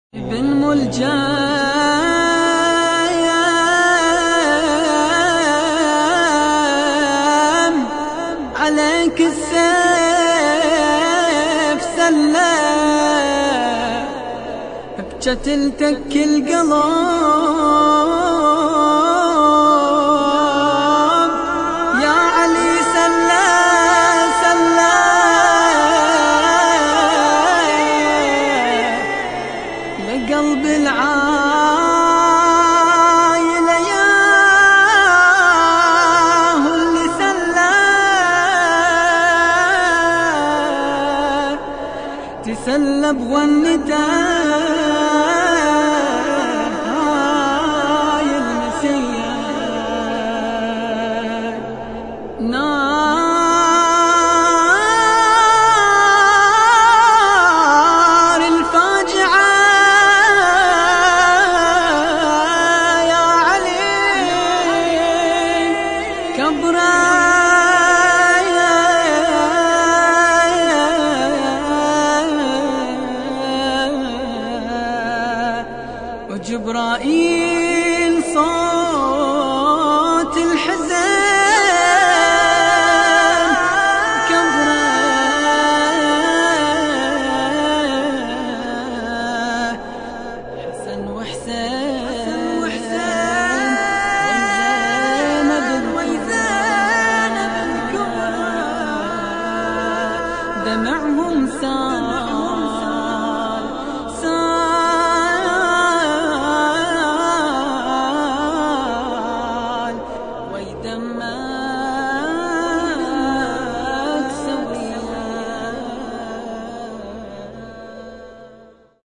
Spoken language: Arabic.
ابن ملجام عليك السيف سلة بجت التك القلب يا علي سلة سلة لقلب العايلة ياه اللي سلة تسلى بغنته هاي المسية نار الفاجعة يا علي كبرى وجبرائيل صار